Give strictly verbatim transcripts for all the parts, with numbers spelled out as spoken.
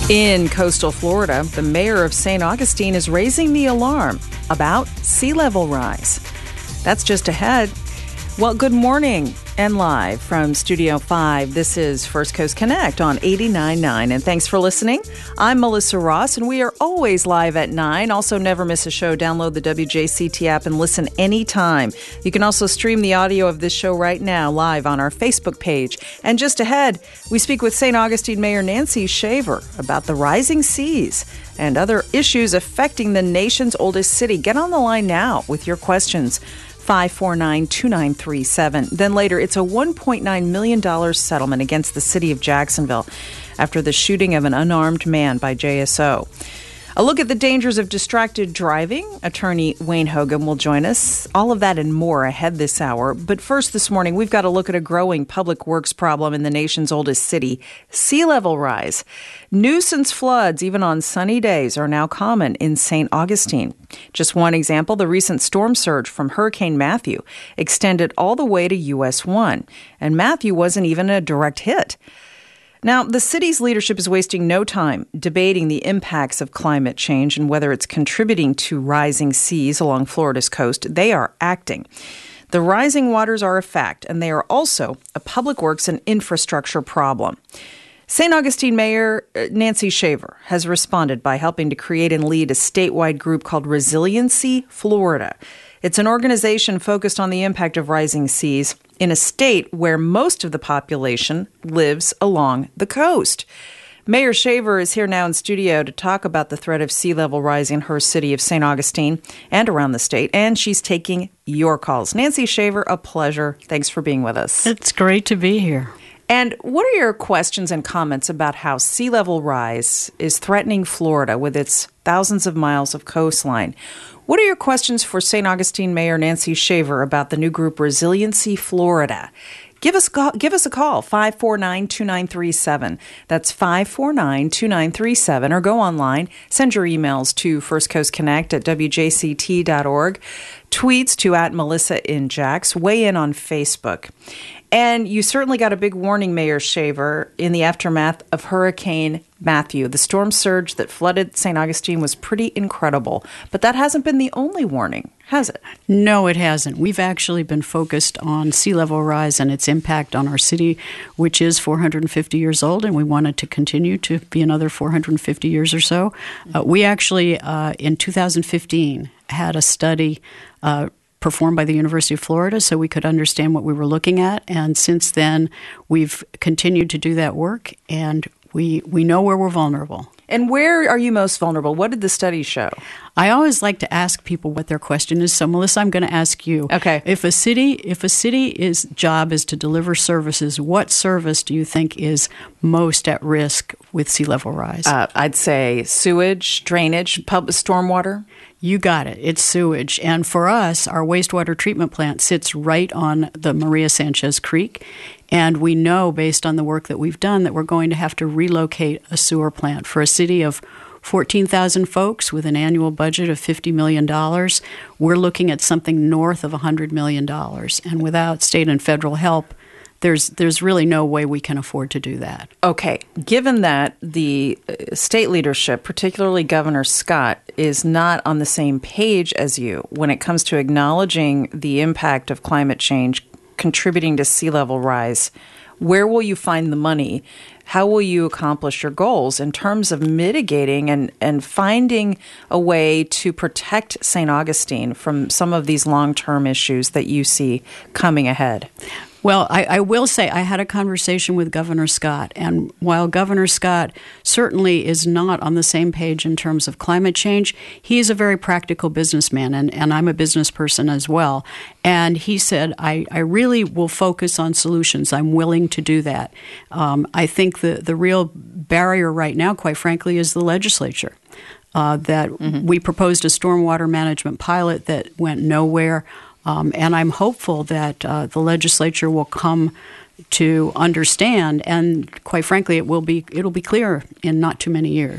In coastal Florida, the mayor of Saint Augustine is raising the alarm about sea level rise. That's just ahead. Well, good morning and live from Studio five. This is First Coast Connect on eighty-nine point nine, and thanks for listening. I'm Melissa Ross, and we are always live at nine. Also, never miss a show. Download the W J C T app and listen anytime. You can also stream the audio of this show right now live on our Facebook page. And just ahead, we speak with Saint Augustine Mayor Nancy Shaver about the rising seas and other issues affecting the nation's oldest city. Get on the line now with your questions. five four nine, two nine three seven. Then later, it's a one point nine million dollars settlement against the city of Jacksonville after the shooting of an unarmed man by J S O. A look at the dangers of distracted driving. Attorney Wayne Hogan will join us. All of that and more ahead this hour. But first this morning, we've got to look at a growing public works problem in the nation's oldest city, sea level rise. Nuisance floods, even on sunny days, are now common in Saint Augustine. Just one example, the recent storm surge from Hurricane Matthew extended all the way to U S one. And Matthew wasn't even a direct hit. Now, the city's leadership is wasting no time debating the impacts of climate change and whether it's contributing to rising seas along Florida's coast. They are acting. The rising waters are a fact, and they are also a public works and infrastructure problem. Saint Augustine Mayor Nancy Shaver has responded by helping to create and lead a statewide group called Resiliency Florida. It's an organization focused on the impact of rising seas in a state where most of the population lives along the coast. Mayor Shaver is here now in studio to talk about the threat of sea level rise in her city of Saint Augustine and around the state, and she's taking your calls. Nancy Shaver, a pleasure. Thanks for being with us. It's great to be here. And what are your questions and comments about how sea level rise is threatening Florida with its thousands of miles of coastline? What are your questions for Saint Augustine Mayor Nancy Shaver about the new group Resiliency Florida? Give us, give us a call, five four nine, two nine three seven. That's five four nine, two nine three seven. Or go online, send your emails to first coast connect at w j c t dot org, tweets to at Melissa in Jax, weigh in on Facebook. And you certainly got a big warning, Mayor Shaver, in the aftermath of Hurricane Matthew. The storm surge that flooded Saint Augustine was pretty incredible. But that hasn't been the only warning, has it? No, it hasn't. We've actually been focused on sea level rise and its impact on our city, which is four hundred fifty years old, and we want it to continue to be another four hundred fifty years or so. Uh, we actually, uh, in two thousand fifteen, had a study uh performed by the University of Florida so we could understand what we were looking at. And since then, we've continued to do that work, and we we know where we're vulnerable. And where are you most vulnerable? What did the study show? I always like to ask people what their question is. So, Melissa, I'm going to ask you. Okay. If a city, if a city's job is to deliver services, what service do you think is most at risk with sea level rise? Uh, I'd say sewage, drainage, pub, stormwater. You got it. It's sewage. And for us, our wastewater treatment plant sits right on the Maria Sanchez Creek. And we know, based on the work that we've done, that we're going to have to relocate a sewer plant. For a city of fourteen thousand folks with an annual budget of fifty million dollars, we're looking at something north of one hundred million dollars. And without state and federal help, There's there's really no way we can afford to do that. Okay. Given that the state leadership, particularly Governor Scott, is not on the same page as you when it comes to acknowledging the impact of climate change contributing to sea level rise, where will you find the money? How will you accomplish your goals in terms of mitigating and, and finding a way to protect Saint Augustine from some of these long-term issues that you see coming ahead? Well, I, I will say I had a conversation with Governor Scott, and while Governor Scott certainly is not on the same page in terms of climate change, he is a very practical businessman, and, and I'm a business person as well. And he said, I, I really will focus on solutions. I'm willing to do that. Um, I think the, the real barrier right now, quite frankly, is the legislature. Uh, that mm-hmm. we proposed a stormwater management pilot that went nowhere. Um, and I'm hopeful that uh, the legislature will come to understand, and quite frankly, it will be it'll be clear in not too many years.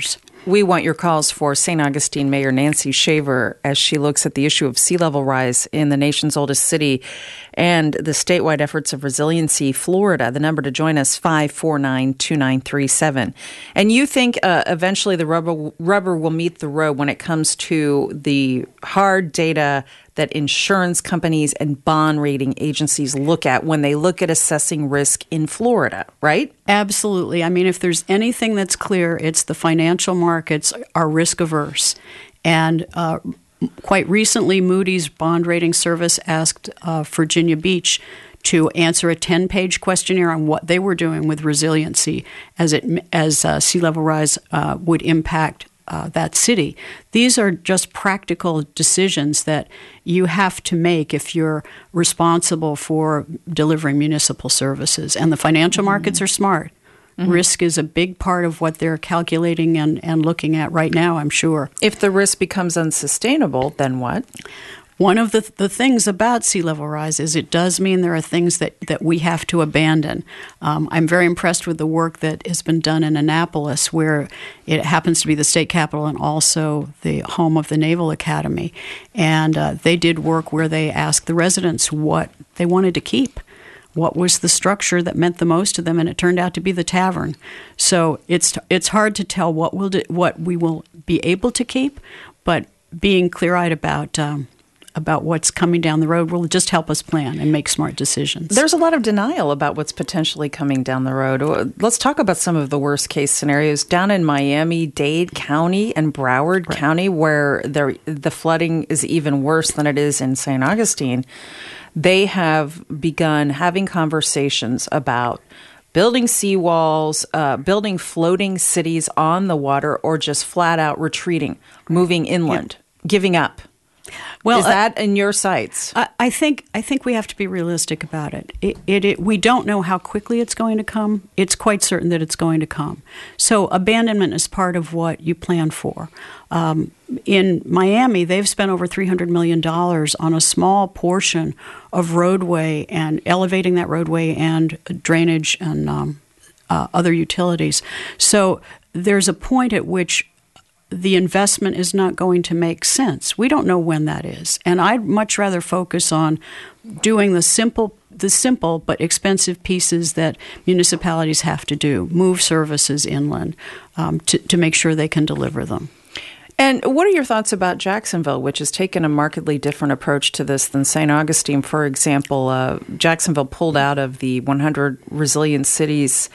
We want your calls for Saint Augustine Mayor Nancy Shaver as she looks at the issue of sea level rise in the nation's oldest city and the statewide efforts of resiliency, Florida. The number to join us, five four nine, two nine three seven. And you think uh, eventually the rubber, rubber will meet the road when it comes to the hard data that insurance companies and bond rating agencies look at when they look at assessing risk in Florida, right? Absolutely. I mean, if there's anything that's clear, it's the financial markets are risk averse. And uh, quite recently, Moody's bond rating service asked uh, Virginia Beach to answer a ten-page questionnaire on what they were doing with resiliency as it as uh, sea level rise uh, would impact Uh, that city. These are just practical decisions that you have to make if you're responsible for delivering municipal services. And the financial mm-hmm. markets are smart. Mm-hmm. Risk is a big part of what they're calculating and, and looking at right now, I'm sure. If the risk becomes unsustainable, then what? One of the the things about sea level rise is it does mean there are things that, that we have to abandon. Um, I'm very impressed with the work that has been done in Annapolis, where it happens to be the state capital and also the home of the Naval Academy. And uh, they did work where they asked the residents what they wanted to keep. What was the structure that meant the most to them, and it turned out to be the tavern. So it's it's hard to tell what we'll do, what we will be able to keep, but being clear-eyed about um, about what's coming down the road will just help us plan and make smart decisions. There's a lot of denial about what's potentially coming down the road. Let's talk about some of the worst case scenarios down in Miami-Dade County and Broward right. County, where there, the flooding is even worse than it is in Saint Augustine. They have begun having conversations about building seawalls, uh, building floating cities on the water, or just flat out retreating, moving inland, yeah. giving up. Well, is that uh, in your sights? I, I think I think we have to be realistic about it. It, it, it. We don't know how quickly it's going to come. It's quite certain that it's going to come. So abandonment is part of what you plan for. Um, in Miami, they've spent over three hundred million dollars on a small portion of roadway and elevating that roadway and drainage and um, uh, other utilities. So there's a point at which the investment is not going to make sense. We don't know when that is. And I'd much rather focus on doing the simple the simple but expensive pieces that municipalities have to do, move services inland um, to, to make sure they can deliver them. And what are your thoughts about Jacksonville, which has taken a markedly different approach to this than Saint Augustine? For example, uh, Jacksonville pulled out of the one hundred Resilient Cities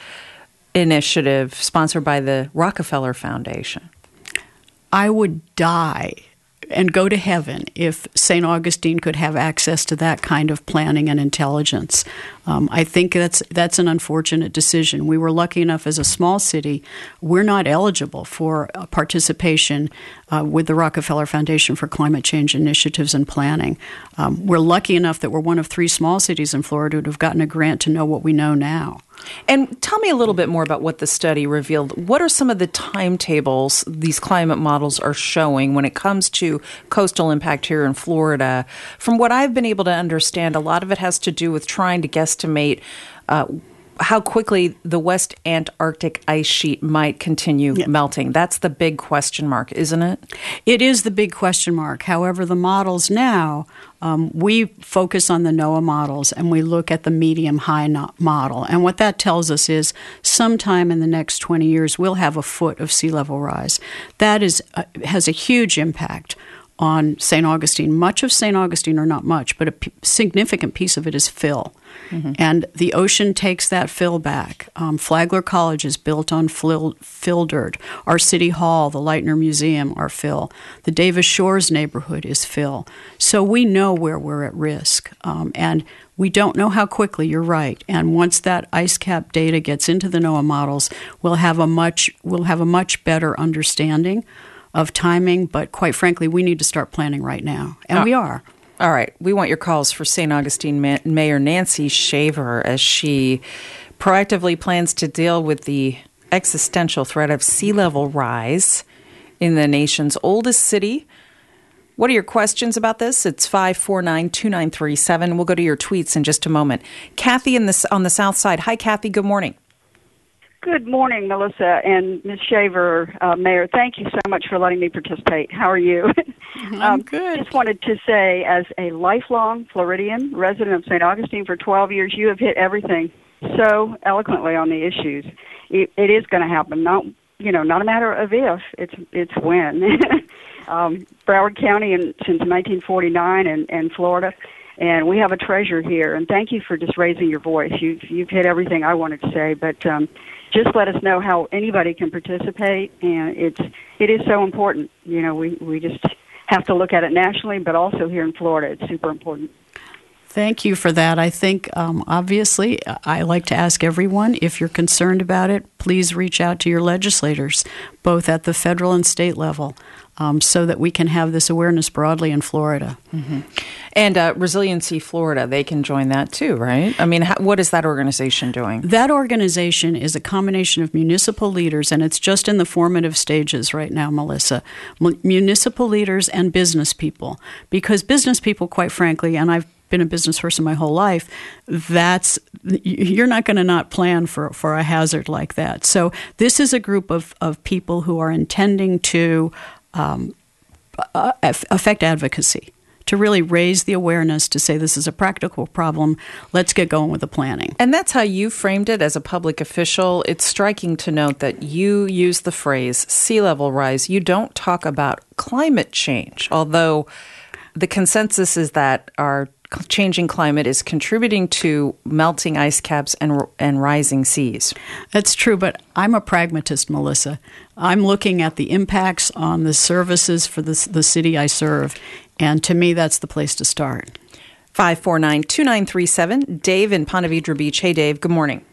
initiative sponsored by the Rockefeller Foundation. I would die and go to heaven if Saint Augustine could have access to that kind of planning and intelligence. Um, I think that's that's an unfortunate decision. We were lucky enough as a small city, we're not eligible for uh, participation uh, with the Rockefeller Foundation for Climate Change Initiatives and Planning. Um, we're lucky enough that we're one of three small cities in Florida to have gotten a grant to know what we know now. And tell me a little bit more about what the study revealed. What are some of the timetables these climate models are showing when it comes to coastal impact here in Florida? From what I've been able to understand, a lot of it has to do with trying to guesstimate uh, how quickly the West Antarctic ice sheet might continue yeah. melting. That's the big question mark, isn't it? It is the big question mark. However, the models now, um, we focus on the NOAA models and we look at the medium-high no- model. And what that tells us is sometime in the next twenty years, we'll have a foot of sea level rise. That is uh, has a huge impact on Saint Augustine. Much of Saint Augustine, or not much, but a p- significant piece of it is fill. Mm-hmm. And the ocean takes that fill back. Um, Flagler College is built on fill, fill dirt. Our City Hall, the Leitner Museum are fill. The Davis Shores neighborhood is fill. So we know where we're at risk. Um, and we don't know how quickly, you're right. And once that ice cap data gets into the NOAA models, we'll have a much we'll have a much better understanding of timing. But quite frankly, we need to start planning right now. And oh. we are. All right. We want your calls for Saint Augustine Ma- Mayor Nancy Shaver as she proactively plans to deal with the existential threat of sea level rise in the nation's oldest city. What are your questions about this? It's five four nine, two nine three seven. We'll go to your tweets in just a moment. Kathy in the, on the south side. Hi, Kathy. Good morning. Good morning, Melissa and Miz Shaver, uh, Mayor. Thank you so much for letting me participate. How are you? I'm um, good. Just wanted to say, as a lifelong Floridian, resident of Saint Augustine for twelve years, you have hit everything so eloquently on the issues. It, it is going to happen. Not, you know, not a matter of if, it's it's when. um, Broward County in, since nineteen forty-nine and, and Florida. And we have a treasure here, and thank you for just raising your voice. You've you've hit everything I wanted to say, but um, just let us know how anybody can participate, and it's it is so important. You know, we we just have to look at it nationally, but also here in Florida, it's super important. Thank you for that. I think, um, obviously, I like to ask everyone, if you're concerned about it, please reach out to your legislators, both at the federal and state level, um, so that we can have this awareness broadly in Florida. Mm-hmm. And uh, Resiliency Florida, they can join that too, right? I mean, how, what is that organization doing? That organization is a combination of municipal leaders, and it's just in the formative stages right now, Melissa. M- municipal leaders and business people. Because business people, quite frankly, and I've been a business person my whole life, that's you're not going to not plan for, for a hazard like that. So this is a group of, of people who are intending to um, affect advocacy, to really raise the awareness, to say this is a practical problem. Let's get going with the planning. And that's how you framed it as a public official. It's striking to note that you use the phrase sea level rise. You don't talk about climate change, although the consensus is that our changing climate is contributing to melting ice caps and and rising seas. That's true, but I'm a pragmatist, Melissa. I'm looking at the impacts on the services for the, the city I serve, and to me, that's the place to start. five four nine, two nine three seven. Dave in Ponte Vedra Beach. Hey, Dave. Good morning.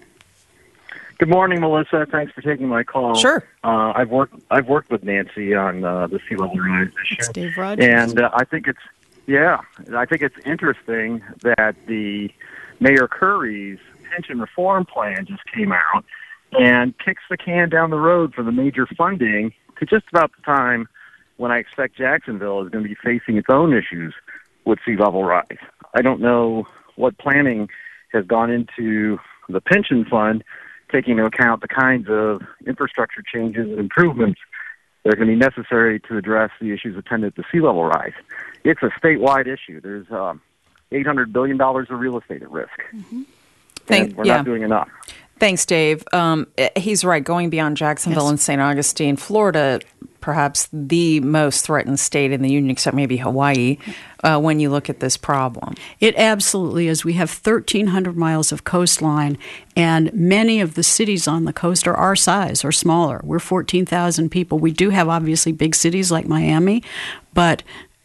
Good morning, Melissa. Thanks for taking my call. Sure. Uh, I've worked I've worked with Nancy on uh, the sea level rise issue. It's Dave Rogers. And uh, I think it's Yeah, I think it's interesting that the Mayor Curry's pension reform plan just came out and kicks the can down the road for the major funding to just about the time when I expect Jacksonville is going to be facing its own issues with sea level rise. I don't know what planning has gone into the pension fund, taking into account the kinds of infrastructure changes and improvements that are going to be necessary to address the issues attendant to sea level rise. It's a statewide issue. There's um, eight hundred billion dollars of real estate at risk. Mm-hmm. And Thank, we're yeah. not doing enough. Thanks, Dave. Um, he's right. Going beyond Jacksonville Yes. and Saint Augustine, Florida, perhaps the most threatened state in the union, except maybe Hawaii, uh, when you look at this problem. It absolutely is. We have thirteen hundred miles of coastline, and many of the cities on the coast are our size or smaller. We're fourteen thousand people. We do have, obviously, big cities like Miami, but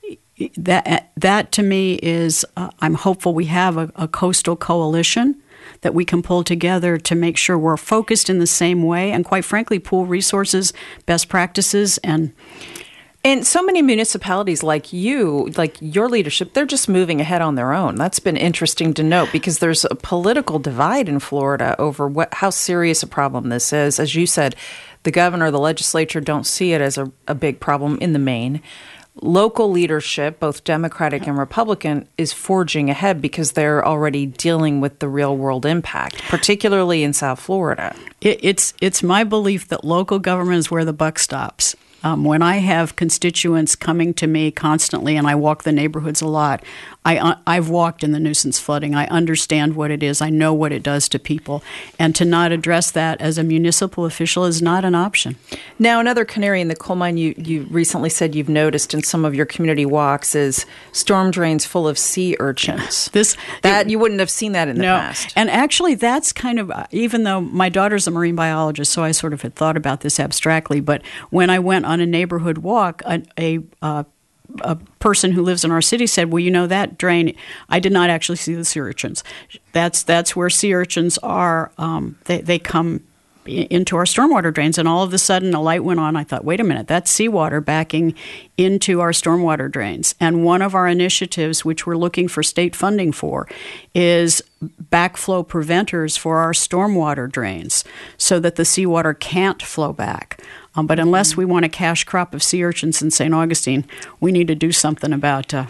that, that to me is, uh, I'm hopeful we have a, a coastal coalition that we can pull together to make sure we're focused in the same way and, quite frankly, pool resources, best practices, and And so many municipalities like you, like your leadership, they're just moving ahead on their own. That's been interesting to note because there's a political divide in Florida over what how serious a problem this is. As you said, the governor, the legislature don't see it as a, a big problem in the main. Local leadership, both Democratic and Republican, is forging ahead because they're already dealing with the real-world impact, particularly in South Florida. It, it's it's my belief that local government is where the buck stops. Um, when I have constituents coming to me constantly, and I walk the neighborhoods a lot, I, uh, I've walked in the nuisance flooding. I understand what it is. I know what it does to people. And to not address that as a municipal official is not an option. Now, another canary in the coal mine you, you recently said you've noticed in some of your community walks is storm drains full of sea urchins. This that it, You wouldn't have seen that in the no. past. And actually, that's kind of, uh, even though my daughter's a marine biologist, so I sort of had thought about this abstractly, but when I went on a neighborhood walk, a, a uh, a person who lives in our city said, well, you know, that drain, I did not actually see the sea urchins. That's that's where sea urchins are. Um, they, they come into our stormwater drains, and all of a sudden a light went on. I thought, wait a minute, that's seawater backing into our stormwater drains. And one of our initiatives, which we're looking for state funding for, is backflow preventers for our stormwater drains so that the seawater can't flow back. Um, but unless we want a cash crop of sea urchins in Saint Augustine, we need to do something about uh,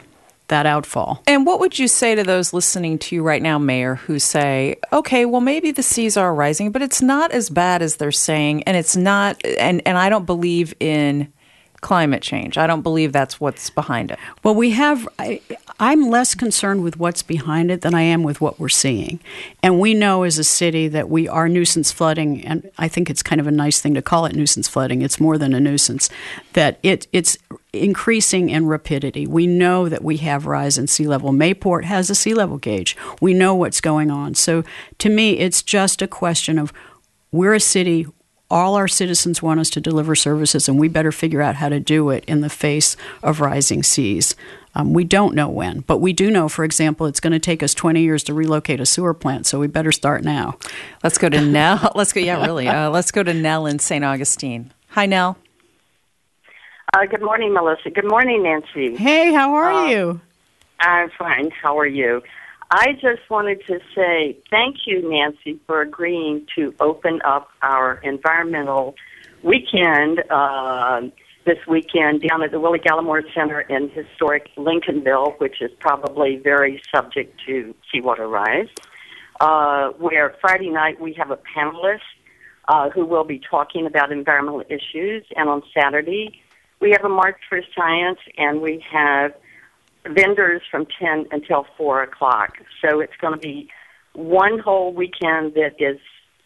that outfall. And what would you say to those listening to you right now, Mayor, who say, okay, well, maybe the seas are rising, but it's not as bad as they're saying, and it's not, and, and I don't believe in climate change. I don't believe that's what's behind it. Well, we have, I, I'm less concerned with what's behind it than I am with what we're seeing. And we know as a city that we are nuisance flooding, and I think it's kind of a nice thing to call it nuisance flooding. It's more than a nuisance, that it it's increasing in rapidity. We know that we have rise in sea level. Mayport has a sea level gauge. We know what's going on. So to me, it's just a question of we're a city. All our citizens want us to deliver services, and we better figure out how to do it in the face of rising seas. Um, we don't know when, but we do know, for example, it's going to take us twenty years to relocate a sewer plant, so we better start now. Let's go to Nell. Let's go, yeah, really. Uh, let's go to Nell in Saint Augustine. Hi, Nell. Uh, good morning, Melissa. Good morning, Nancy. Hey, how are uh, you? I'm fine. How are you? I just wanted to say thank you, Nancy, for agreeing to open up our environmental weekend uh, this weekend down at the Willie Gallimore Center in historic Lincolnville, which is probably very subject to seawater rise, uh, where Friday night we have a panelist uh, who will be talking about environmental issues, and on Saturday we have a March for Science, and we have vendors from ten until four o'clock. So it's going to be one whole weekend that is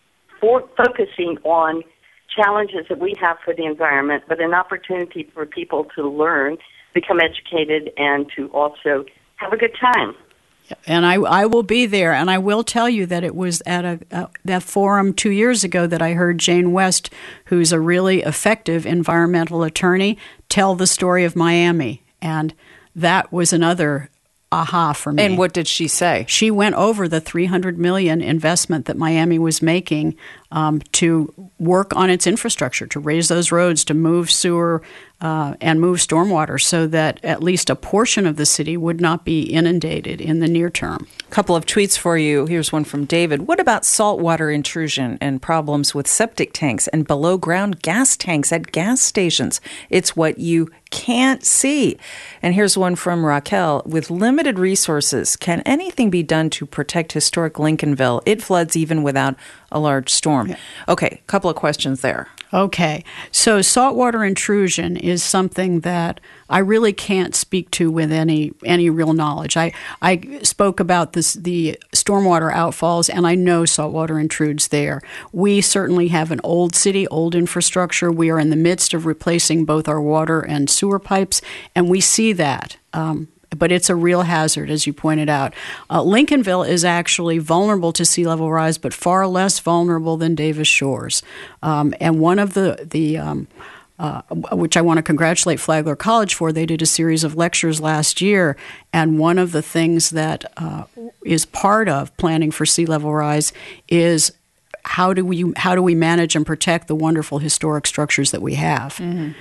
for focusing on challenges that we have for the environment, but an opportunity for people to learn, become educated, and to also have a good time. And I, I will be there. And I will tell you that it was at a, a that forum two years ago that I heard Jane West, who's a really effective environmental attorney, tell the story of Miami. And that was another aha for me. And what did she say? She went over the three hundred million dollars investment that Miami was making um, to work on its infrastructure, to raise those roads, to move sewer uh, and move stormwater so that at least a portion of the city would not be inundated in the near term. A couple of tweets for you. Here's one from David. What about saltwater intrusion and problems with septic tanks and below-ground gas tanks at gas stations? It's what you can't see. And here's one from Raquel. With limited resources, can anything be done to protect historic Lincolnville? It floods even without a large storm. Yeah. Okay, a couple of questions there. Okay, so saltwater intrusion is something that I really can't speak to with any any real knowledge. I, I spoke about this the stormwater outfalls, and I know saltwater intrudes there. We certainly have an old city, old infrastructure. We are in the midst of replacing both our water and sewer pipes, and we see that. Um, But it's a real hazard, as you pointed out. Uh, Lincolnville is actually vulnerable to sea level rise, but far less vulnerable than Davis Shores. Um, and one of the, the um, uh, which I want to congratulate Flagler College for, they did a series of lectures last year, and one of the things that uh, is part of planning for sea level rise is how do we how do we manage and protect the wonderful historic structures that we have. Mm-hmm.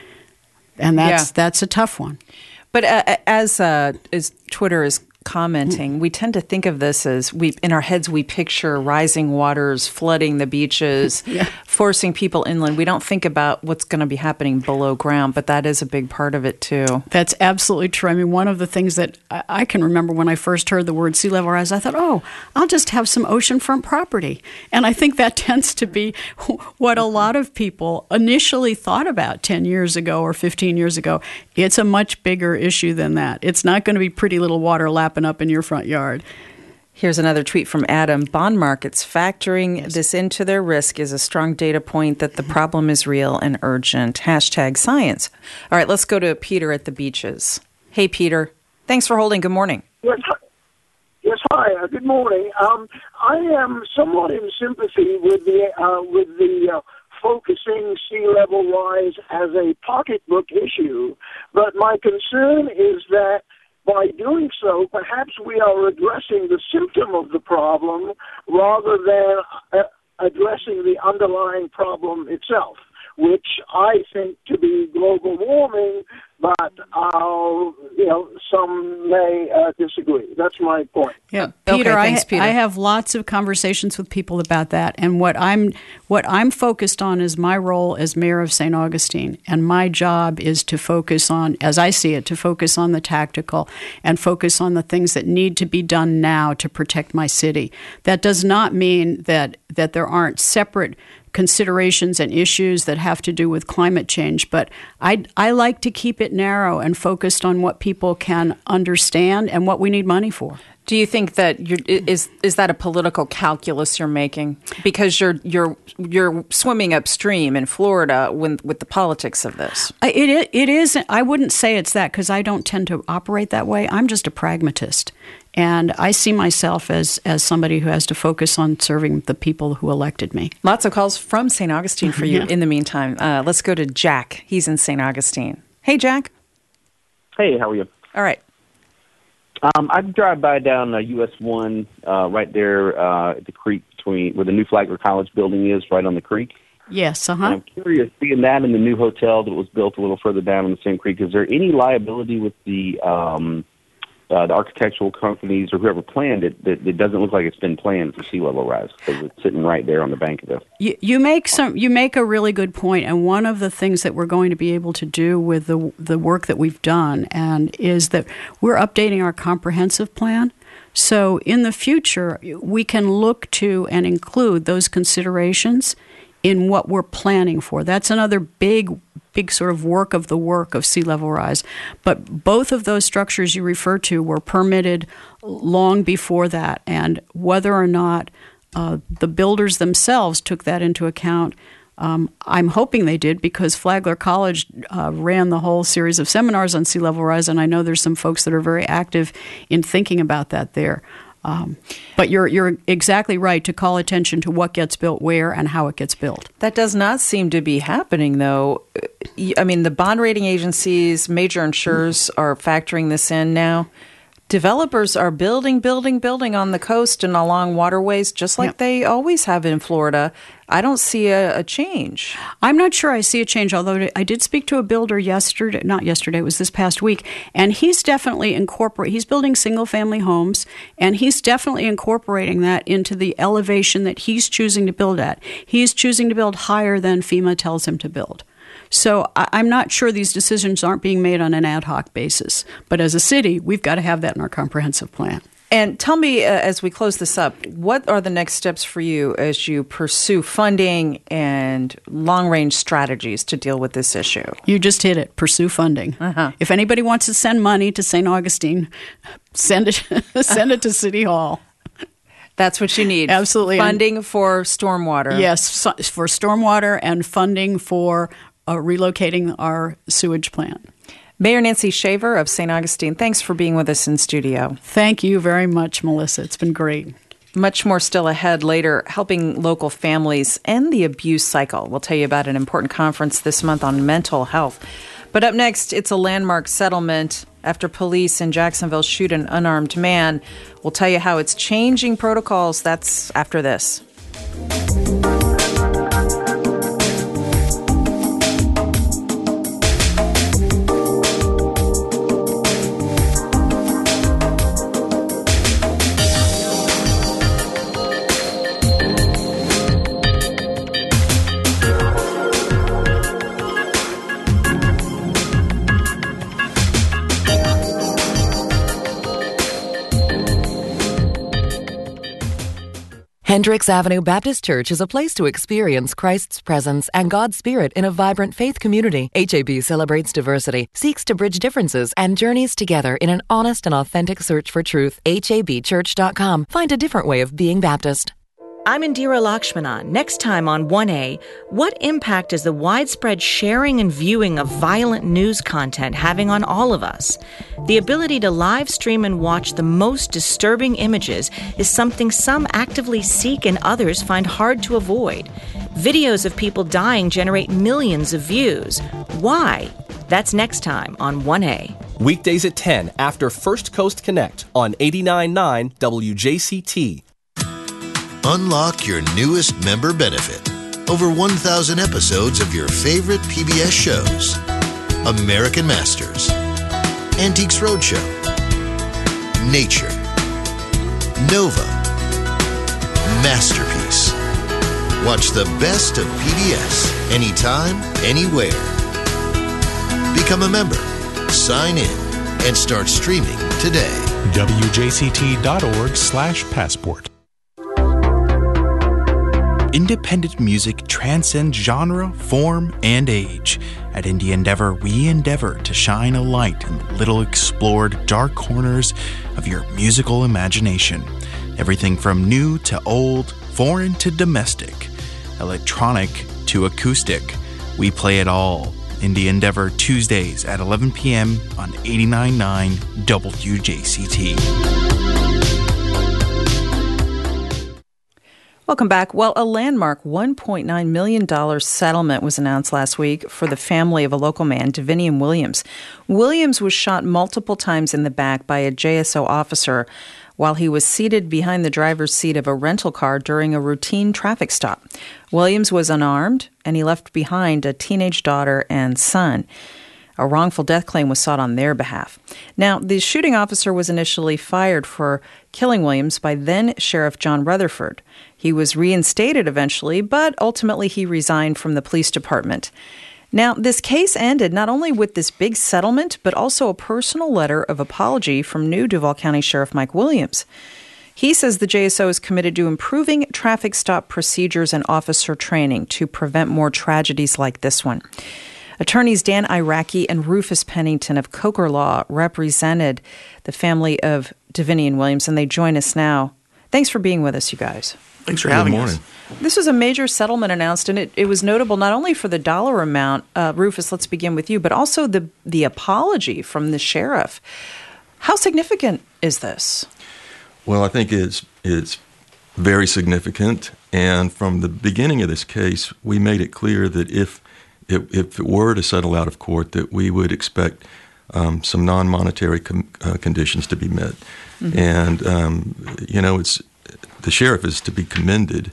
And that's yeah. that's a tough one. But uh, as uh, as Twitter is commenting, we tend to think of this as we in our heads we picture rising waters flooding the beaches, yeah. forcing people inland. We don't think about what's going to be happening below ground, but that is a big part of it too. That's absolutely true. I mean, one of the things that I, I can remember when I first heard the word sea level rise, I thought, oh, I'll just have some oceanfront property. And I think that tends to be what a lot of people initially thought about ten years ago or fifteen years ago. It's a much bigger issue than that. It's not going to be pretty little water lapping up in your front yard. Here's another tweet from Adam. Bond markets factoring yes. this into their risk is a strong data point that the problem is real and urgent. Hashtag science. All right, let's go to Peter at the beaches. Hey, Peter. Thanks for holding. Good morning. Yes, hi. Yes, hi. Uh, good morning. Um, I am somewhat in sympathy with the uh, with the uh, focusing sea level rise as a pocketbook issue, but my concern is that by doing so, perhaps we are addressing the symptom of the problem rather than uh, addressing the underlying problem itself, which I think to be global warming, but uh, you know, some may uh, disagree. That's my point. Yeah, Peter, okay, thanks, I, Peter. I have lots of conversations with people about that, and what I'm what I'm focused on is my role as mayor of Saint Augustine, and my job is to focus on, as I see it, to focus on the tactical and focus on the things that need to be done now to protect my city. That does not mean that that there aren't separate considerations and issues that have to do with climate change, but I I like to keep it narrow and focused on what people can understand and what we need money for. Do you think that you're, is is that a political calculus you're making because you're you're you're swimming upstream in Florida with with the politics of this? It it is. I wouldn't say it's that because I don't tend to operate that way. I'm just a pragmatist, and I see myself as as somebody who has to focus on serving the people who elected me. Lots of calls from Saint Augustine for you. Yeah. In the meantime, uh, let's go to Jack. He's in Saint Augustine. Hey, Jack. Hey, how are you? All right. Um, I drive by down uh, U S one uh, right there uh, at the creek between where the new Flagler College building is, right on the creek. Yes, uh-huh. And I'm curious, seeing that in the new hotel that was built a little further down in the same creek, is there any liability with the um, uh, the architectural companies or whoever planned it that it doesn't look like it's been planned for sea level rise because it's sitting right there on the bank of the... You, you make some. You make a really good point, and one of the things that we're going to be able to do with the the work that we've done, and is that we're updating our comprehensive plan. So in the future, we can look to and include those considerations in what we're planning for. That's another big, big sort of work of the work of sea level rise. But both of those structures you refer to were permitted long before that, and whether or not uh, the builders themselves took that into account, um, I'm hoping they did, because Flagler College uh, ran the whole series of seminars on sea level rise, and I know there's some folks that are very active in thinking about that there. Um, but you're you're exactly right to call attention to what gets built where and how it gets built. That does not seem to be happening, though. I mean, the bond rating agencies, major insurers are factoring this in now. Developers are building, building, building on the coast and along waterways, just like Yep. they always have in Florida. I don't see a, a change. I'm not sure I see a change, although I did speak to a builder yesterday, not yesterday, it was this past week, and he's definitely incorporate. He's building single-family homes, and he's definitely incorporating that into the elevation that he's choosing to build at. He's choosing to build higher than FEMA tells him to build. So I- I'm not sure these decisions aren't being made on an ad hoc basis. But as a city, we've got to have that in our comprehensive plan. And tell me, uh, as we close this up, what are the next steps for you as you pursue funding and long-range strategies to deal with this issue? You just hit it. Pursue funding. Uh-huh. If anybody wants to send money to Saint Augustine, send it send it to City Hall. That's what you need. Absolutely. Funding for stormwater. Yes, so- for stormwater and funding for uh, relocating our sewage plant. Mayor Nancy Shaver of Saint Augustine, thanks for being with us in studio. Thank you very much, Melissa. It's been great. Much more still ahead later, helping local families end the abuse cycle. We'll tell you about an important conference this month on mental health. But up next, it's a landmark settlement after police in Jacksonville shoot an unarmed man. We'll tell you how it's changing protocols. That's after this. Hendricks Avenue Baptist Church is a place to experience Christ's presence and God's Spirit in a vibrant faith community. H A B celebrates diversity, seeks to bridge differences, and journeys together in an honest and authentic search for truth. H A B church dot com. Find a different way of being Baptist. I'm Indira Lakshmana. Next time on one A, what impact is the widespread sharing and viewing of violent news content having on all of us? The ability to live stream and watch the most disturbing images is something some actively seek and others find hard to avoid. Videos of people dying generate millions of views. Why? That's next time on one A. Weekdays at ten after First Coast Connect on eighty-nine point nine W J C T. Unlock your newest member benefit. Over one thousand episodes of your favorite P B S shows. American Masters, Antiques Roadshow, Nature, Nova, Masterpiece. Watch the best of P B S anytime, anywhere. Become a member, sign in, and start streaming today. W J C T dot org slash passport. Independent music transcends genre, form, and age. At Indie Endeavor, we endeavor to shine a light in the little explored dark corners of your musical imagination. Everything from new to old, foreign to domestic, electronic to acoustic. We play it all. Indie Endeavor, Tuesdays at eleven p.m. on eighty-nine point nine W J C T. Welcome back. Well, a landmark one point nine million dollars settlement was announced last week for the family of a local man, Davinian Williams. Williams was shot multiple times in the back by a J S O officer while he was seated behind the driver's seat of a rental car during a routine traffic stop. Williams was unarmed, and he left behind a teenage daughter and son. A wrongful death claim was sought on their behalf. Now, the shooting officer was initially fired for killing Williams by then Sheriff John Rutherford. He was reinstated eventually, but ultimately he resigned from the police department. Now, this case ended not only with this big settlement, but also a personal letter of apology from new Duval County Sheriff Mike Williams. He says the J S O is committed to improving traffic stop procedures and officer training to prevent more tragedies like this one. Attorneys Dan Iraqi and Rufus Pennington of Coker Law represented the family of Davinian Williams, and they join us now. Thanks for being with us, you guys. Thanks for having us. This was a major settlement announced, and it, it was notable not only for the dollar amount, uh, Rufus, let's begin with you, but also the the apology from the sheriff. How significant is this? Well, I think it's it's very significant, and from the beginning of this case, we made it clear that if it, if it were to settle out of court, that we would expect um, some non-monetary com- uh, conditions to be met. Mm-hmm. And, um, you know, it's the sheriff is to be commended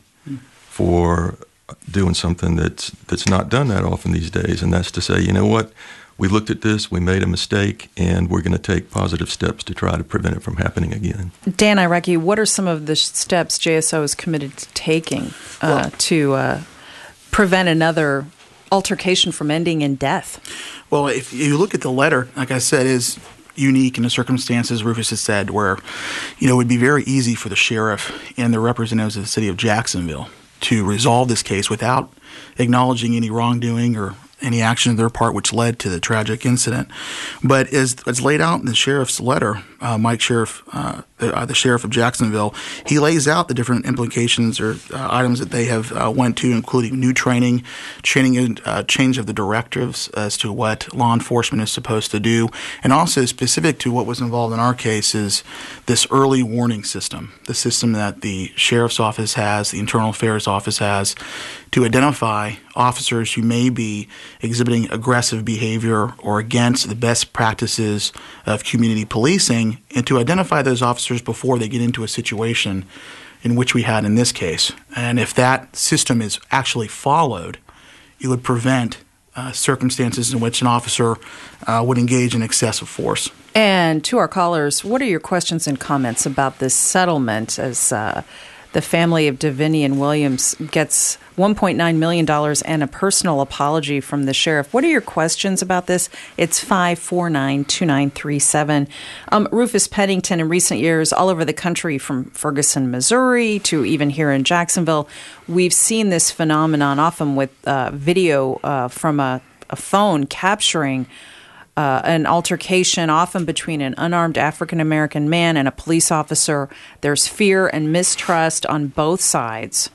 for doing something that's that's not done that often these days, and that's to say, you know what, we looked at this, we made a mistake, and we're going to take positive steps to try to prevent it from happening again. Dan Iraqi, what are some of the steps J S O is committed to taking uh, well, to uh, prevent another altercation from ending in death? Well, if you look at the letter, like I said, is unique in the circumstances Rufus has said, where, you know, it would be very easy for the sheriff and the representatives of the city of Jacksonville to resolve this case without acknowledging any wrongdoing or any action on their part which led to the tragic incident. But as, as laid out in the sheriff's letter, uh, Mike Sheriff, uh, the, uh, the sheriff of Jacksonville, he lays out the different implications or uh, items that they have uh, went to, including new training, training and uh, change of the directives as to what law enforcement is supposed to do, and also specific to what was involved in our case is this early warning system, the system that the sheriff's office has, the internal affairs office has, to identify officers who may be exhibiting aggressive behavior or against the best practices of community policing, and to identify those officers before they get into a situation in which we had in this case. And if that system is actually followed, it would prevent uh, circumstances in which an officer uh, would engage in excessive force. And to our callers, what are your questions and comments about this settlement as uh, the family of Davinian Williams gets one point nine million dollars and a personal apology from the sheriff? What are your questions about this? It's five four nine, two nine three seven. Um, Rufus Pennington, in recent years, all over the country, from Ferguson, Missouri, to even here in Jacksonville, we've seen this phenomenon often with uh, video uh, from a, a phone capturing Uh, an altercation, often between an unarmed African-American man and a police officer. There's fear and mistrust on both sides.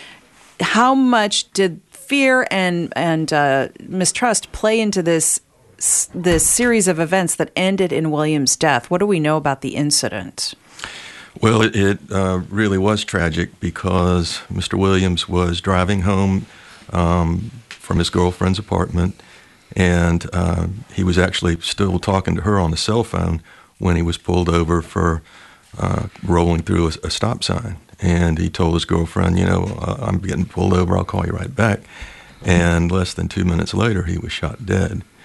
How much did fear and and uh, mistrust play into this this series of events that ended in Williams' death? What do we know about the incident? Well, it, it uh, really was tragic because Mister Williams was driving home um, from his girlfriend's apartment, and uh, he was actually still talking to her on the cell phone when he was pulled over for uh, rolling through a, a stop sign. And he told his girlfriend, you know, uh, I'm getting pulled over, I'll call you right back. And less than two minutes later, he was shot dead. Mm-hmm.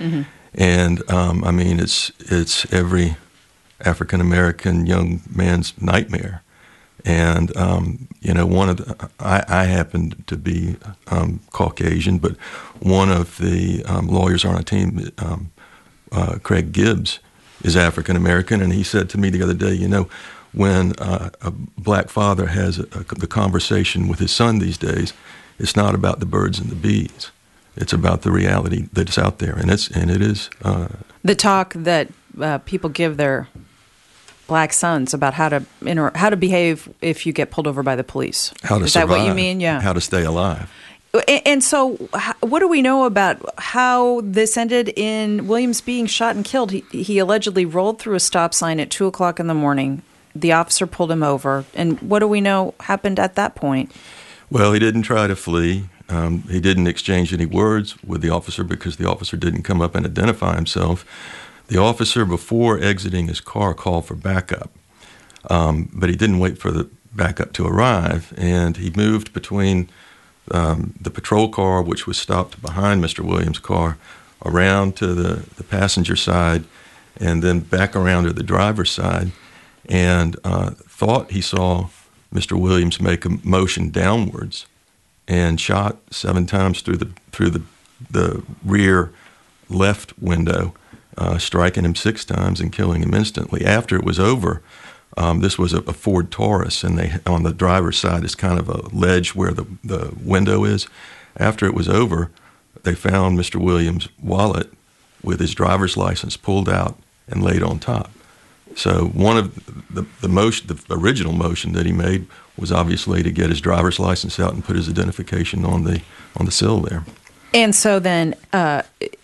And um, I mean, it's it's every African American young man's nightmare. And um, you know, one of the I, I happen to be um, Caucasian, but one of the um, lawyers on our team, um, uh, Craig Gibbs, is African American, and he said to me the other day, you know, when uh, a black father has a, a, the conversation with his son these days, it's not about the birds and the bees. It's about the reality that's out there, and it's and it is uh, the talk that uh, people give their black sons about how to inter- how to behave if you get pulled over by the police. How to is survive, that what you mean? Yeah. How to stay alive. And, and so, what do we know about how this ended in Williams being shot and killed? He, he allegedly rolled through a stop sign at two o'clock in the morning. The officer pulled him over, and what do we know happened at that point? Well, he didn't try to flee. Um, he didn't exchange any words with the officer because the officer didn't come up and identify himself. The officer, before exiting his car, called for backup, um, but he didn't wait for the backup to arrive, and he moved between um, the patrol car, which was stopped behind Mister Williams' car, around to the, the passenger side, and then back around to the driver's side, and uh, thought he saw Mister Williams make a motion downwards, and shot seven times through the through the the rear left window, uh, striking him six times and killing him instantly. After it was over, um, this was a, a Ford Taurus, and they on the driver's side is kind of a ledge where the the window is. After it was over, they found Mister Williams' wallet with his driver's license pulled out and laid on top. So one of the the motion, the original motion that he made was obviously to get his driver's license out and put his identification on the on the sill there. And so then, uh,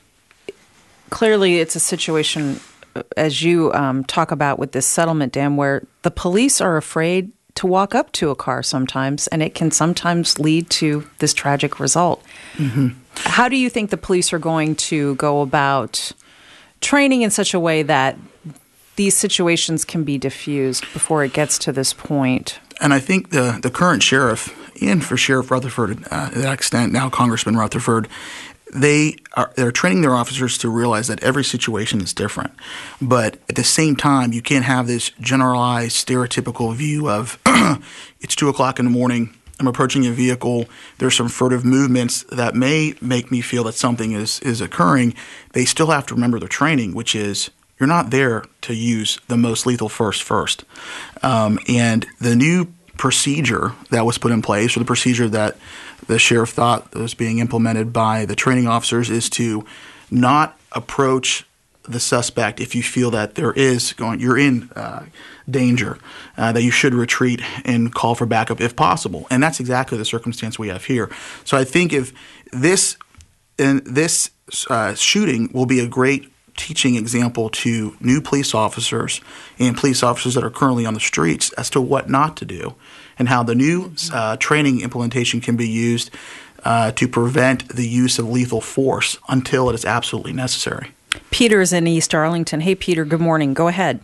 clearly, it's a situation, as you um, talk about with this settlement, Dan, where the police are afraid to walk up to a car sometimes, and it can sometimes lead to this tragic result. Mm-hmm. How do you think the police are going to go about training in such a way that these situations can be diffused before it gets to this point? And I think the, the current sheriff, and for Sheriff Rutherford, uh, to that extent, now Congressman Rutherford, they are they're training their officers to realize that every situation is different. But at the same time, you can't have this generalized, stereotypical view of it's two o'clock in the morning, I'm approaching a vehicle, there's some furtive movements that may make me feel that something is, is occurring. They still have to remember their training, which is you're not there to use the most lethal force first. Um, and the new procedure that was put in place, or the procedure that the sheriff thought was being implemented by the training officers, is to not approach the suspect if you feel that there is going, you're in uh, danger, uh, that you should retreat and call for backup if possible. And that's exactly the circumstance we have here. So I think if this, in this uh, shooting will be a great teaching example to new police officers and police officers that are currently on the streets as to what not to do, and how the new uh, training implementation can be used uh, to prevent the use of lethal force until it is absolutely necessary. Peter is in East Arlington. Hey, Peter, good morning. Go ahead.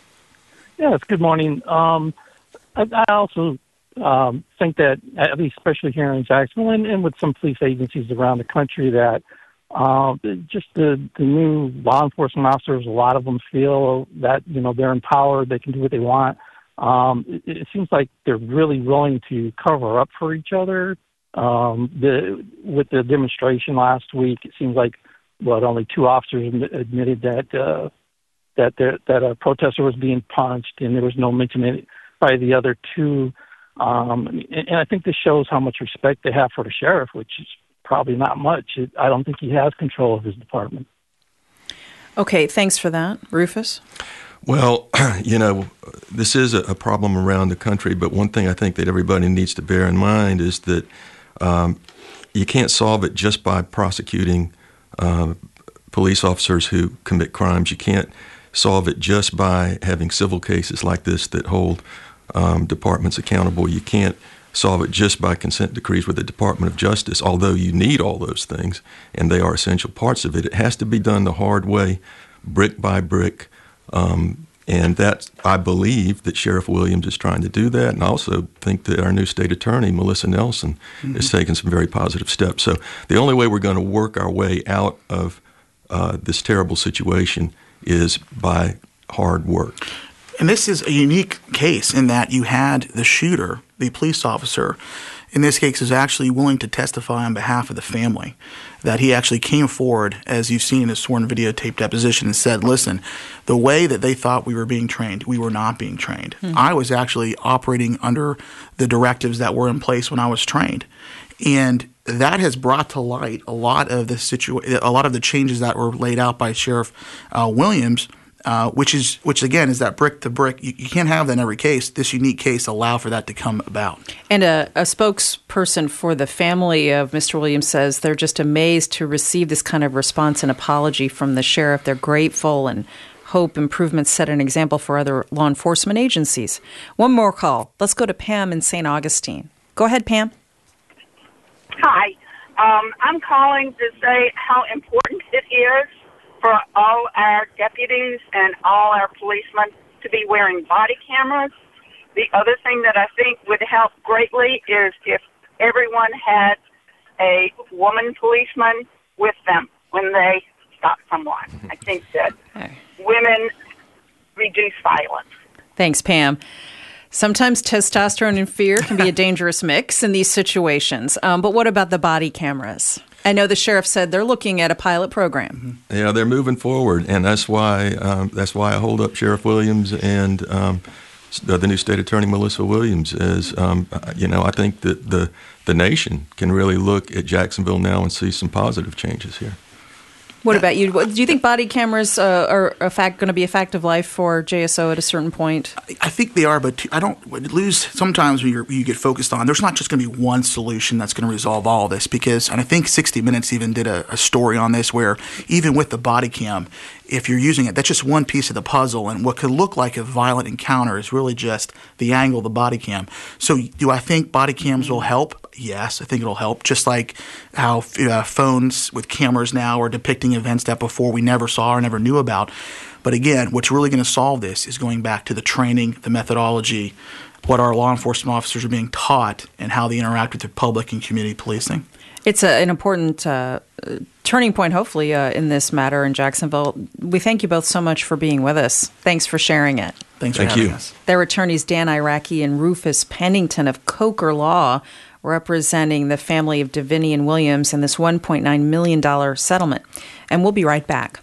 Yes, good morning. Um, I, I also um, think that, at least especially here in Jacksonville and, and with some police agencies around the country, that Uh, just the, the new law enforcement officers, a lot of them feel that, you know, they're empowered, they can do what they want. Um, it, it seems like they're really willing to cover up for each other. Um, the, with the demonstration last week, it seems like, well, only two officers admitted that uh, that there, that a protester was being punched, and there was no mention by the other two. Um, and, and I think this shows how much respect they have for the sheriff, which is probably not much. I don't think he has control of his department. Okay, thanks for that. Rufus? Well, you know, this is a problem around the country, but one thing I think that everybody needs to bear in mind is that um, you can't solve it just by prosecuting uh, police officers who commit crimes. You can't solve it just by having civil cases like this that hold um, departments accountable. You can't solve it just by consent decrees with the Department of Justice, although you need all those things, and they are essential parts of it. It has to be done the hard way, brick by brick, um, and that, I believe that Sheriff Williams is trying to do that, and I also think that our new state attorney, Melissa Nelson, mm-hmm. is taking some very positive steps. So the only way we're going to work our way out of uh, this terrible situation is by hard work. And this is a unique case in that you had the shooter, the police officer, in this case is actually willing to testify on behalf of the family, that he actually came forward, as you've seen in his sworn videotape deposition, and said, listen, the way that they thought we were being trained, we were not being trained. Mm-hmm. I was actually operating under the directives that were in place when I was trained. And that has brought to light a lot of the situa- a lot of the changes that were laid out by Sheriff uh, Williams, Uh, which is, which again, is that brick to brick. You, you can't have that in every case. This unique case allowed for that to come about. And a, a spokesperson for the family of Mister Williams says they're just amazed to receive this kind of response and apology from the sheriff. They're grateful and hope improvements set an example for other law enforcement agencies. One more call. Let's go to Pam in Saint Augustine. Go ahead, Pam. Hi. Um, I'm calling to say how important it is for all our deputies and all our policemen to be wearing body cameras. The other thing that I think would help greatly is if everyone had a woman policeman with them when they stop someone. I think that women reduce violence. Thanks, Pam. Sometimes testosterone and fear can be a dangerous mix in these situations. Um, but what about the body cameras? I know the sheriff said they're looking at a pilot program. Mm-hmm. Yeah, they're moving forward, and that's why um, that's why I hold up Sheriff Williams and um, the new state attorney Melissa Williams. As um, you know, I think that the the nation can really look at Jacksonville now and see some positive changes here. What about you? Do you think body cameras uh, are a fact going to be a fact of life for J S O at a certain point? I think they are, but I don't lose. Sometimes when, you're, when you get focused on, there's not just going to be one solution that's going to resolve all of this. Because, and I think sixty minutes even did a, a story on this, where even with the body cam, if you're using it, that's just one piece of the puzzle. And what could look like a violent encounter is really just the angle of the body cam. So, do I think body cams will help? Yes, I think it'll help. Just like how uh, phones with cameras now are depicting events that before we never saw or never knew about. But again, what's really going to solve this is going back to the training, the methodology, what our law enforcement officers are being taught, and how they interact with the public and community policing. It's a, an important uh, turning point, hopefully, uh, in this matter in Jacksonville. We thank you both so much for being with us. Thanks for sharing it. Thanks for thank having you. us. They're attorneys Dan Iraqi and Rufus Pennington of Coker Law, representing the family of Davinian Williams in this one point nine million dollars settlement. And we'll be right back.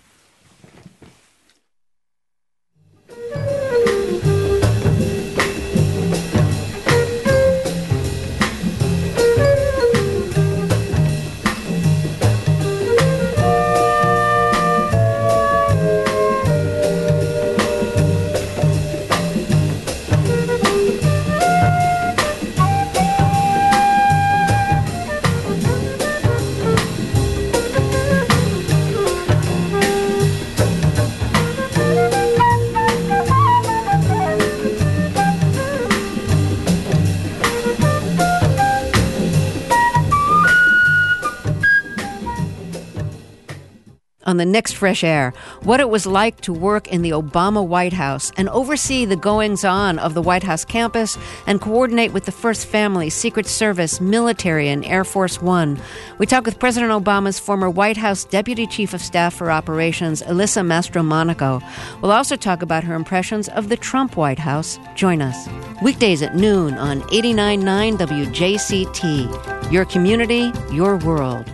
On the next Fresh Air, what it was like to work in the Obama White House and oversee the goings-on of the White House campus and coordinate with the First Family, Secret Service, military, and Air Force One. We talk with President Obama's former White House Deputy Chief of Staff for Operations, Alyssa Mastromonaco. We'll also talk about her impressions of the Trump White House. Join us. Weekdays at noon on eighty-nine point nine W J C T. Your community, your world.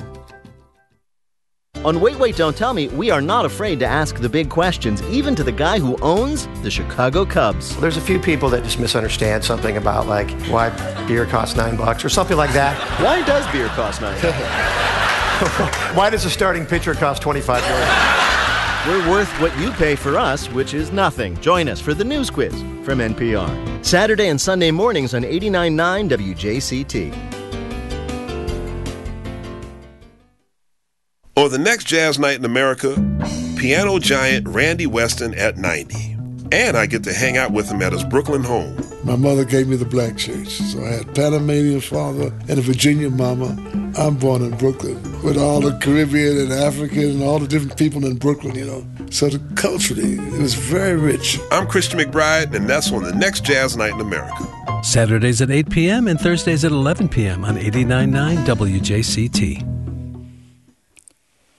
On Wait, Wait, Don't Tell Me, we are not afraid to ask the big questions, even to the guy who owns the Chicago Cubs. There's a few people that just misunderstand something about, like, why beer costs nine bucks or something like that. Why does beer cost nine bucks? Why does a starting pitcher cost twenty-five million? We're worth what you pay for us, which is nothing. Join us for the News Quiz from N P R. Saturday and Sunday mornings on eighty-nine point nine W J C T. On the next Jazz Night in America, piano giant Randy Weston at ninety. And I get to hang out with him at his Brooklyn home. My mother gave me the black church, so I had Panamanian father and a Virginia mama. I'm born in Brooklyn with all the Caribbean and African and all the different people in Brooklyn, you know. So the, culturally, it was very rich. I'm Christian McBride, and that's on the next Jazz Night in America. Saturdays at eight p.m. and Thursdays at eleven p.m. on eighty-nine point nine W J C T.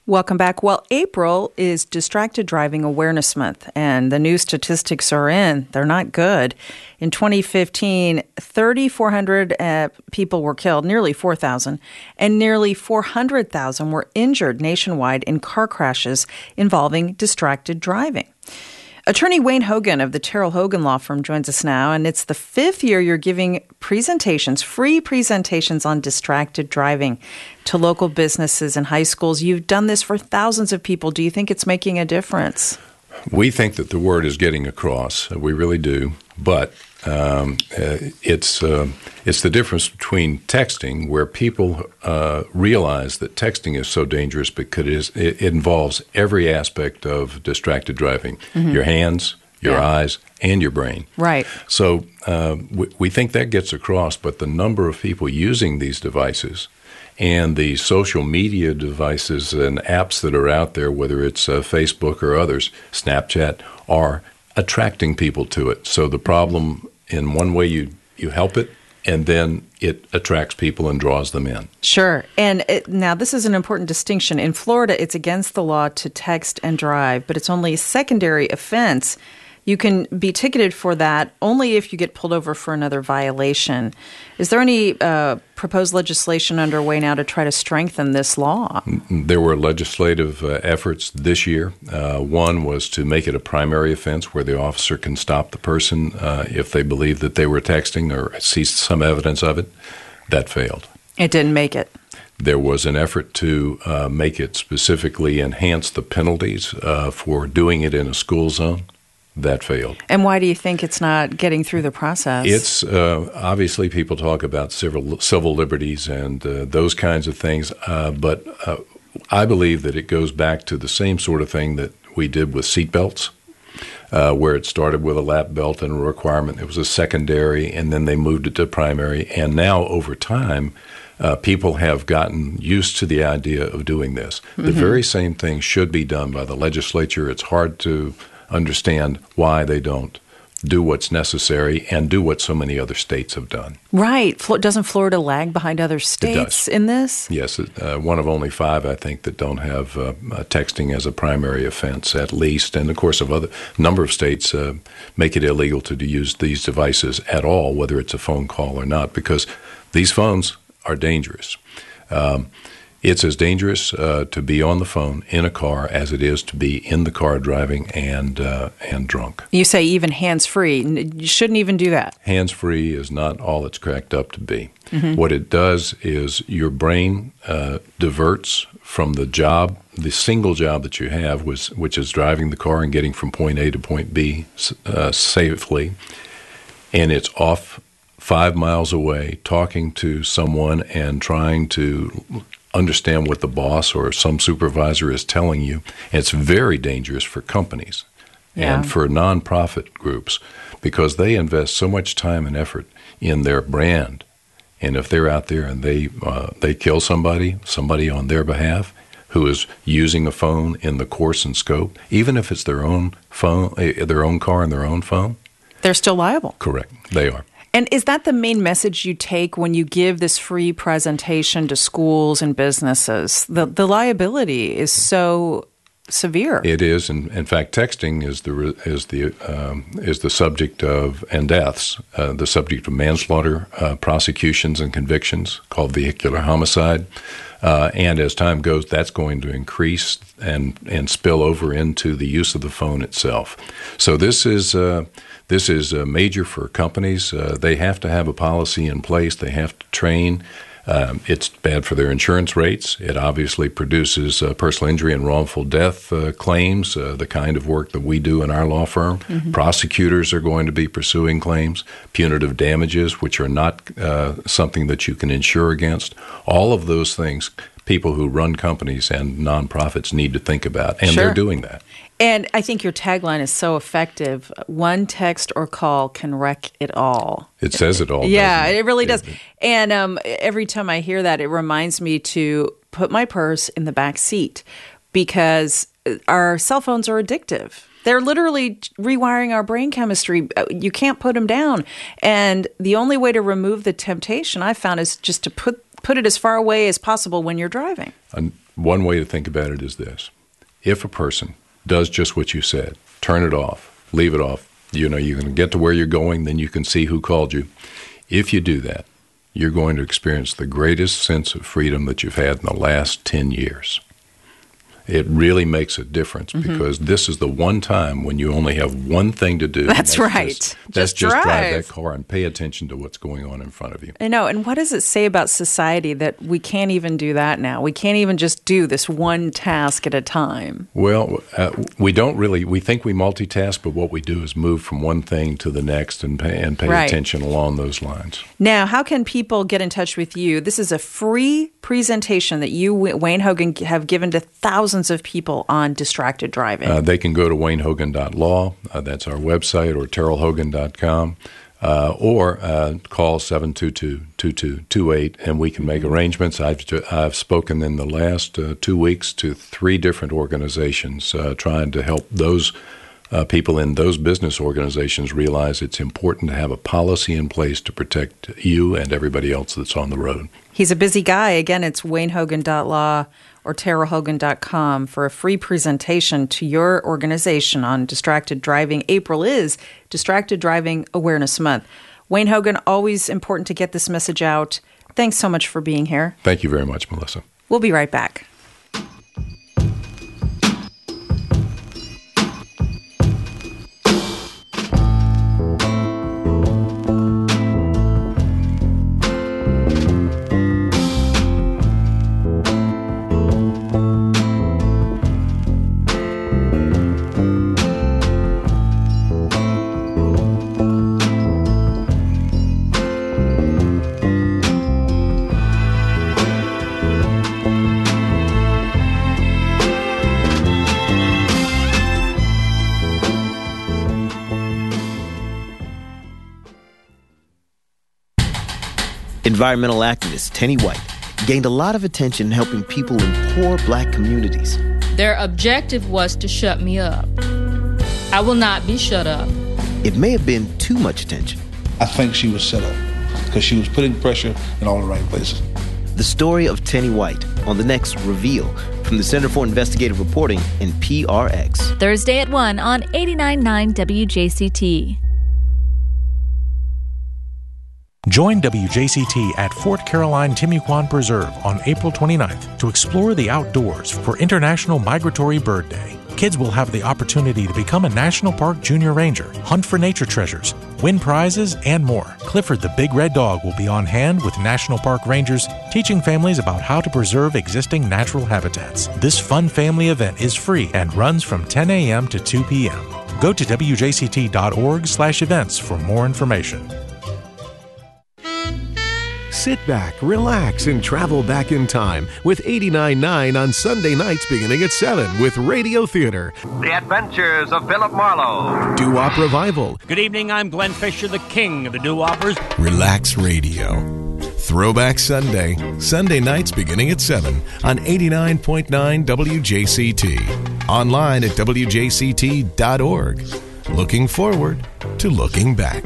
Welcome back. Well, April is Distracted Driving Awareness Month, and the new statistics are in. They're not good. In twenty fifteen, three thousand four hundred uh, people were killed, nearly four thousand, and nearly four hundred thousand were injured nationwide in car crashes involving distracted driving. Attorney Wayne Hogan of the Terrell Hogan Law Firm joins us now, and it's the fifth year you're giving presentations, free presentations on distracted driving to local businesses and high schools. You've done this for thousands of people. Do you think it's making a difference? We think that the word is getting across. We really do. But um, uh, it's uh, it's the difference between texting, where people uh, realize that texting is so dangerous because it, is, it involves every aspect of distracted driving, mm-hmm. your hands, your yeah. eyes, and your brain. Right. So uh, we, we think that gets across, but the number of people using these devices and the social media devices and apps that are out there, whether it's uh, Facebook or others, Snapchat, are attracting people to it. So the problem, in one way, you, you help it, and then it attracts people and draws them in. Sure. And it, now this is an important distinction. In Florida, it's against the law to text and drive, but it's only a secondary offense. You can be ticketed for that only if you get pulled over for another violation. Is there any uh, proposed legislation underway now to try to strengthen this law? There were legislative uh, efforts this year. Uh, one was to make it a primary offense where the officer can stop the person uh, if they believe that they were texting or see some evidence of it. That failed. It didn't make it. There was an effort to uh, make it specifically enhance the penalties uh, for doing it in a school zone. That failed. And why do you think it's not getting through the process? It's uh, obviously people talk about civil, civil liberties and uh, those kinds of things, uh, but uh, I believe that it goes back to the same sort of thing that we did with seatbelts, uh, where it started with a lap belt and a requirement. It was a secondary, and then they moved it to primary. And now, over time, uh, people have gotten used to the idea of doing this. Mm-hmm. The very same thing should be done by the legislature. It's hard to understand why they don't do what's necessary and do what so many other states have done. Right. Doesn't Florida lag behind other states in this? Yes. Uh, one of only five, I think, that don't have uh, texting as a primary offense, at least. And, of course, a other number of states uh, make it illegal to use these devices at all, whether it's a phone call or not, because these phones are dangerous. Um, It's as dangerous uh, to be on the phone in a car as it is to be in the car driving and uh, and drunk. You say even hands-free. You shouldn't even do that. Hands-free is not all it's cracked up to be. Mm-hmm. What it does is your brain uh, diverts from the job, the single job that you have, was, which is driving the car and getting from point A to point B uh, safely, and it's off five miles away talking to someone and trying to understand what the boss or some supervisor is telling you. And it's very dangerous for companies yeah. and for nonprofit groups because they invest so much time and effort in their brand. And if they're out there and they uh, they kill somebody, somebody on their behalf who is using a phone in the course and scope, even if it's their own phone, their own car and their own phone, they're still liable. Correct. They are. And is that the main message you take when you give this free presentation to schools and businesses? The the liability is so severe. It is, and in fact, texting is the is the um, is the subject of and deaths, uh, the subject of manslaughter uh, prosecutions and convictions called vehicular homicide. Uh, and as time goes, that's going to increase and and spill over into the use of the phone itself. So this is uh, this is uh, major for companies. Uh, they have to have a policy in place. They have to train. Um, it's bad for their insurance rates. It obviously produces uh, personal injury and wrongful death uh, claims, uh, the kind of work that we do in our law firm. Mm-hmm. Prosecutors are going to be pursuing claims, punitive damages, which are not uh, something that you can insure against. All of those things people who run companies and nonprofits need to think about, and sure. they're doing that. And I think your tagline is so effective. One text or call can wreck it all. It says it all. Yeah, doesn't it? it really does. And um, every time I hear that, it reminds me to put my purse in the back seat because our cell phones are addictive. They're literally rewiring our brain chemistry. You can't put them down. And the only way to remove the temptation, I found, is just to put put it as far away as possible when you're driving. One way to think about it is this. If a person does just what you said, turn it off, leave it off, you know, you're going to get to where you're going, then you can see who called you. If you do that, you're going to experience the greatest sense of freedom that you've had in the last ten years. It really makes a difference mm-hmm. because this is the one time when you only have one thing to do. That's, that's right. Just, that's just, just drive. drive that car and pay attention to what's going on in front of you. I know. And what does it say about society that we can't even do that now? We can't even just do this one task at a time. Well, uh, we don't really. We think we multitask, but what we do is move from one thing to the next and pay, and pay right. attention along those lines. Now, how can people get in touch with you? This is a free presentation that you, Wayne Hogan, have given to thousands of people on distracted driving. Uh, they can go to wayne hogan dot law. Uh, that's our website, or terrell hogan dot com, uh, or uh, call seven two two, two two two eight, and we can make arrangements. I've I've spoken in the last uh, two weeks to three different organizations uh, trying to help those uh, people in those business organizations realize it's important to have a policy in place to protect you and everybody else that's on the road. He's a busy guy. Again, it's wayne hogan dot law or terrell hogan dot com for a free presentation to your organization on distracted driving. April is Distracted Driving Awareness Month. Wayne Hogan, always important to get this message out. Thanks so much for being here. Thank you very much, Melissa. We'll be right back. Environmental activist Tenny White gained a lot of attention helping people in poor black communities. Their objective was to shut me up. I will not be shut up. It may have been too much attention. I think she was set up because she was putting pressure in all the right places. The story of Tenny White on the next Reveal from the Center for Investigative Reporting in P R X. Thursday at one on eighty-nine point nine W J C T. Join W J C T at Fort Caroline Timucuan Preserve on April twenty-ninth to explore the outdoors for International Migratory Bird Day. Kids will have the opportunity to become a National Park Junior Ranger, hunt for nature treasures, win prizes, and more. Clifford the Big Red Dog will be on hand with National Park Rangers, teaching families about how to preserve existing natural habitats. This fun family event is free and runs from ten a.m. to two p.m. Go to w j c t dot org slash events for more information. Sit back, relax, and travel back in time with eighty-nine point nine on Sunday nights beginning at seven with Radio Theater. The Adventures of Philip Marlowe. Doo-Wop Revival. Good evening, I'm Glenn Fisher, the king of the doo-woppers. Relax Radio. Throwback Sunday, Sunday nights beginning at seven on eighty-nine point nine W J C T. Online at w j c t dot org. Looking forward to looking back.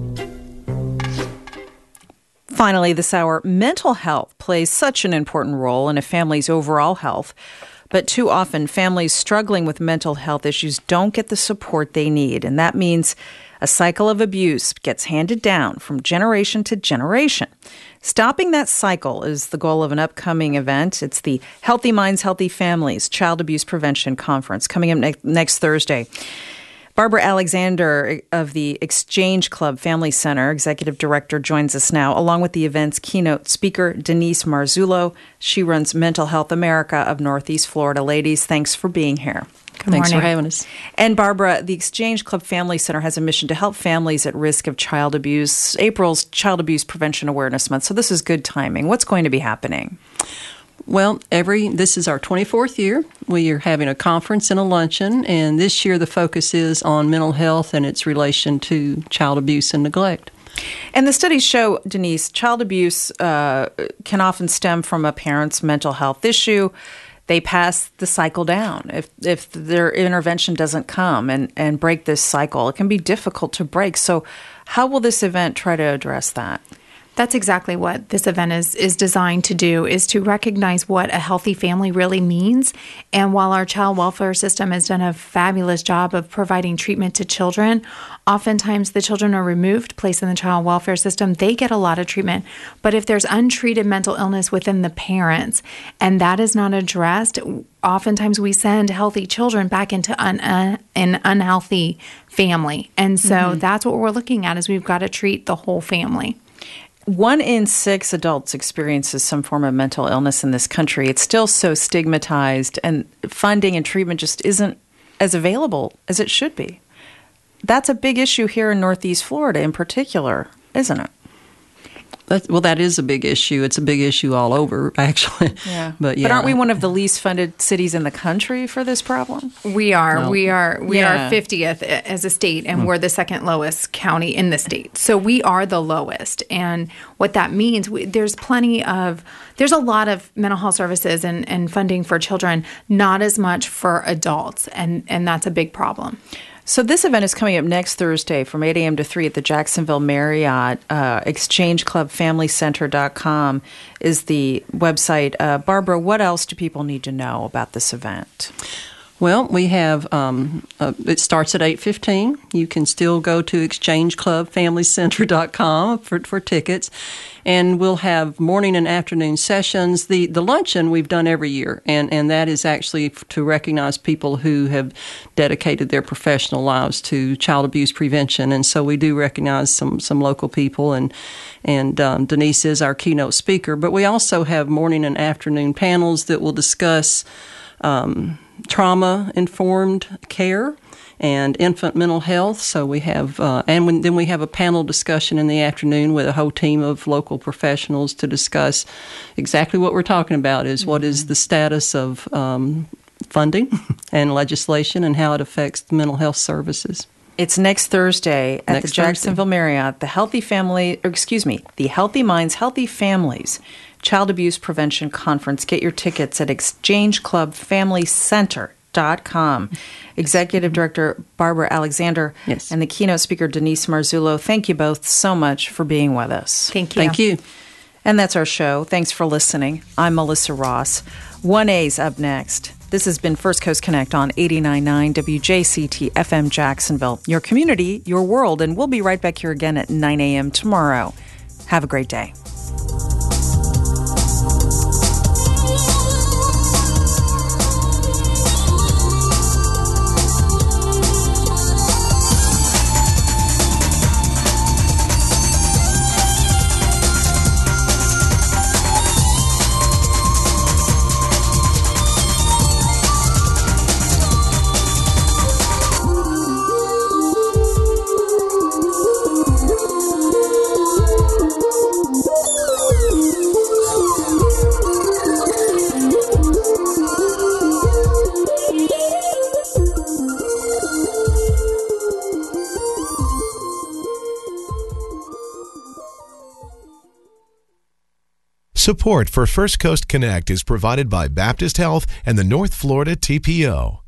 Finally, this hour, mental health plays such an important role in a family's overall health. But too often, families struggling with mental health issues don't get the support they need. And that means a cycle of abuse gets handed down from generation to generation. Stopping that cycle is the goal of an upcoming event. It's the Healthy Minds, Healthy Families Child Abuse Prevention Conference coming up ne- next Thursday. Barbara Alexander of the Exchange Club Family Center, Executive Director, joins us now, along with the event's keynote speaker, Denise Marzullo. She runs Mental Health America of Northeast Florida. Ladies, thanks for being here. Good Thanks morning. for having us. And Barbara, the Exchange Club Family Center has a mission to help families at risk of child abuse. April's Child Abuse Prevention Awareness Month, so this is good timing. What's going to be happening? Well, every this is our twenty-fourth year. We are having a conference and a luncheon, and this year the focus is on mental health and its relation to child abuse and neglect. And the studies show, Denise, child abuse uh, can often stem from a parent's mental health issue. They pass the cycle down. If if their intervention doesn't come and, and break this cycle, it can be difficult to break. So how will this event try to address that? That's exactly what this event is is designed to do, is to recognize what a healthy family really means. And while our child welfare system has done a fabulous job of providing treatment to children, oftentimes the children are removed, placed in the child welfare system. They get a lot of treatment. But if there's untreated mental illness within the parents and that is not addressed, oftentimes we send healthy children back into un, uh, an unhealthy family. And so mm-hmm. that's what we're looking at, is we've got to treat the whole family. One in six adults experiences some form of mental illness in this country. It's still so stigmatized, and funding and treatment just isn't as available as it should be. That's a big issue here in Northeast Florida in particular, isn't it? That's, well, that is a big issue. It's a big issue all over, actually. Yeah. But, yeah. But aren't we one of the least funded cities in the country for this problem? We are. No. We are. We Yeah. are fiftieth as a state, and mm. we're the second lowest county in the state. So we are the lowest. And what that means, we, there's plenty of, there's a lot of mental health services and, and funding for children, not as much for adults. And, and that's a big problem. So this event is coming up next Thursday from eight a.m. to three at the Jacksonville Marriott. Uh, exchange club family center dot com is the website. Uh, Barbara, what else do people need to know about this event? Well, we have, um, uh, it starts at eight fifteen. You can still go to exchange club family center dot com for, for tickets. And we'll have morning and afternoon sessions. The the luncheon we've done every year, and, and that is actually to recognize people who have dedicated their professional lives to child abuse prevention. And so we do recognize some, some local people, and, and um, Denise is our keynote speaker. But we also have morning and afternoon panels that will discuss um, trauma-informed care and infant mental health. So we have, uh, and when, then we have a panel discussion in the afternoon with a whole team of local professionals to discuss exactly what we're talking about, is mm-hmm. what is the status of um, funding and legislation and how it affects the mental health services. It's next Thursday at next the Jacksonville Thursday. Marriott, the Healthy Family, or excuse me, the Healthy Minds, Healthy Families Child Abuse Prevention Conference. Get your tickets at exchange club family center dot com. Executive Director Barbara Alexander yes. and the keynote speaker Denise Marzullo, thank you both so much for being with us. Thank you. Thank you. And that's our show. Thanks for listening. I'm Melissa Ross. one A's up next. This has been First Coast Connect on eighty-nine point nine W J C T F M Jacksonville. Your community, your world, and we'll be right back here again at nine a.m. tomorrow. Have a great day. Support for First Coast Connect is provided by Baptist Health and the North Florida T P O.